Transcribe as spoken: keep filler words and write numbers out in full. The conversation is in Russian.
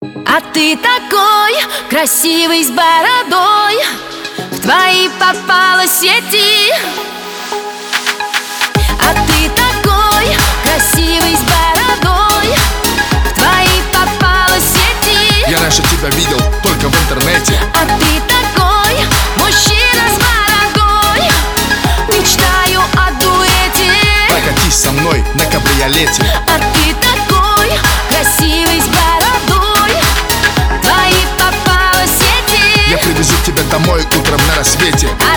А ты такой красивый с бородой, в твои попала сети. А ты такой красивый с бородой, в твои попала сети. Я раньше тебя видел только в интернете. А ты такой мужчина с бородой, мечтаю о дуэте. Прокатись со мной на кабриолете. А ты такой красивый с бородой, в твои попала сети. Я привезу тебя домой утром на рассвете. А